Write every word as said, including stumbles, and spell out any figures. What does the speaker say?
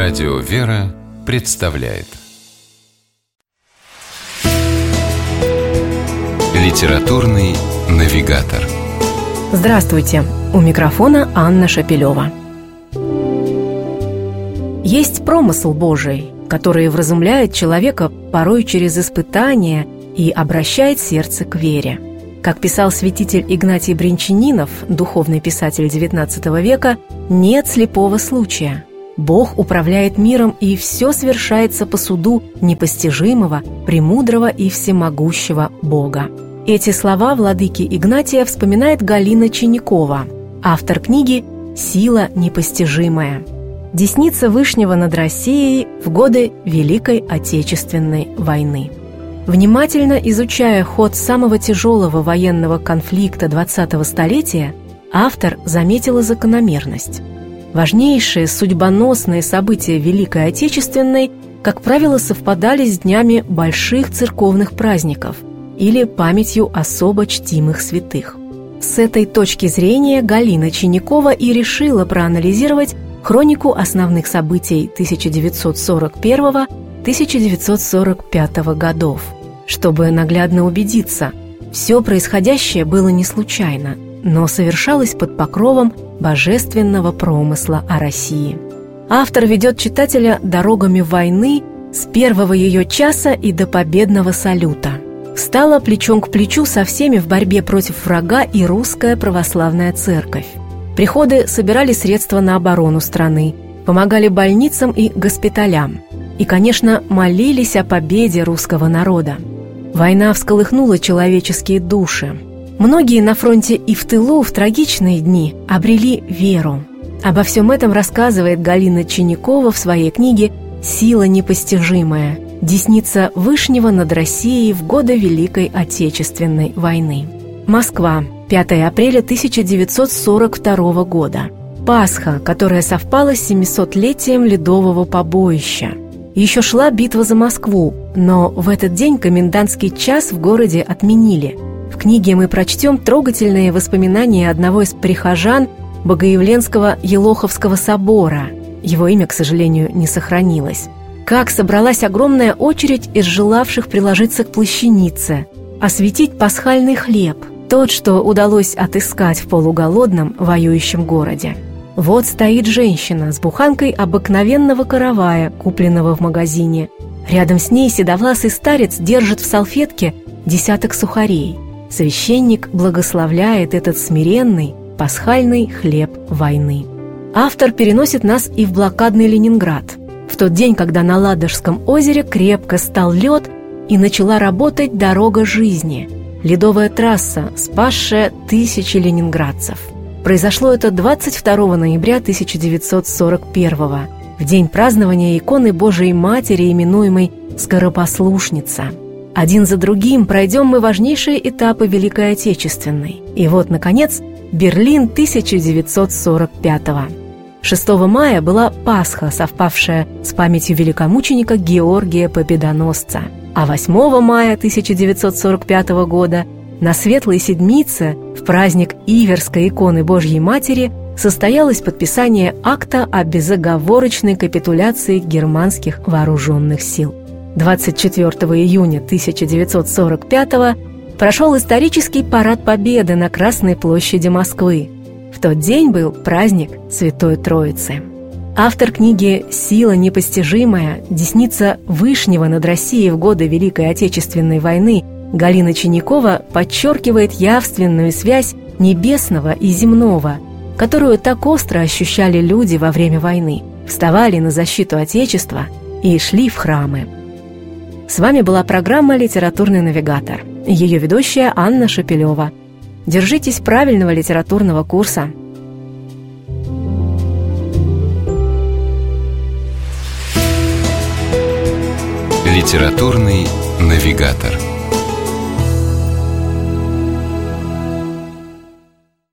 Радио «Вера» представляет Литературный навигатор. Здравствуйте! У микрофона Анна Шапилева. Есть промысл Божий, который вразумляет человека порой через испытания и обращает сердце к вере. Как писал святитель Игнатий Брянчанинов, духовный писатель девятнадцатого века, нет слепого случая. Бог управляет миром, и все свершается по суду непостижимого, премудрого и всемогущего Бога. Эти слова владыки Игнатия вспоминает Галина Чинякова, автор книги «Сила непостижимая. Десница Вышнего над Россией в годы Великой Отечественной войны». Внимательно изучая ход самого тяжелого военного конфликта двадцатого столетия, автор заметила закономерность. Важнейшие судьбоносные события Великой Отечественной, как правило, совпадали с днями больших церковных праздников или памятью особо чтимых святых. С этой точки зрения Галина Чинякова и решила проанализировать хронику основных событий тысяча девятьсот сорок первого — тысяча девятьсот сорок пятого годов, чтобы наглядно убедиться, все происходящее было не случайно, но совершалось под покровом божественного промысла о России. Автор ведет читателя дорогами войны с первого ее часа и до победного салюта. Встала плечом к плечу со всеми в борьбе против врага и русская православная церковь. Приходы собирали средства на оборону страны, помогали больницам и госпиталям и, конечно, молились о победе русского народа. Война всколыхнула человеческие души. Многие на фронте и в тылу в трагичные дни обрели веру. Обо всем этом рассказывает Галина Чинякова в своей книге «Сила непостижимая. Десница Вышнего над Россией в годы Великой Отечественной войны». Москва, пятое апреля тысяча девятьсот сорок второго года. Пасха, которая совпала с семисотлетием Ледового побоища. Еще шла битва за Москву, но в этот день комендантский час в городе отменили. В книге мы прочтем трогательные воспоминания одного из прихожан Богоявленского Елоховского собора. Его имя, к сожалению, не сохранилось. Как собралась огромная очередь из желавших приложиться к плащанице, осветить пасхальный хлеб, тот, что удалось отыскать в полуголодном воюющем городе. Вот стоит женщина с буханкой обыкновенного каравая, купленного в магазине. Рядом с ней седовласый старец держит в салфетке десяток сухарей. Священник благословляет этот смиренный пасхальный хлеб войны. Автор переносит нас и в блокадный Ленинград. В тот день, когда на Ладожском озере крепко стал лед и начала работать дорога жизни, ледовая трасса, спасшая тысячи ленинградцев. Произошло это двадцать второго ноября тысяча девятьсот сорок первого, в день празднования иконы Божией Матери, именуемой «Скоропослушница». Один за другим пройдем мы важнейшие этапы Великой Отечественной. И вот, наконец, Берлин тысяча девятьсот сорок пятого. шестого мая была Пасха, совпавшая с памятью великомученика Георгия Победоносца. А восьмого мая тысяча девятьсот сорок пятого года на Светлой Седмице, в праздник Иверской иконы Божьей Матери, состоялось подписание акта о безоговорочной капитуляции германских вооруженных сил. двадцать четвёртого июня тысяча девятьсот сорок пятого прошел исторический парад Победы на Красной площади Москвы. В тот день был праздник Святой Троицы. Автор книги «Сила непостижимая. Десница Вышнего над Россией в годы Великой Отечественной войны» Галина Чинякова подчеркивает явственную связь небесного и земного, которую так остро ощущали люди во время войны, вставали на защиту Отечества и шли в храмы. С вами была программа «Литературный навигатор». Ее ведущая Анна Шапилева. Держитесь правильного литературного курса. Литературный навигатор.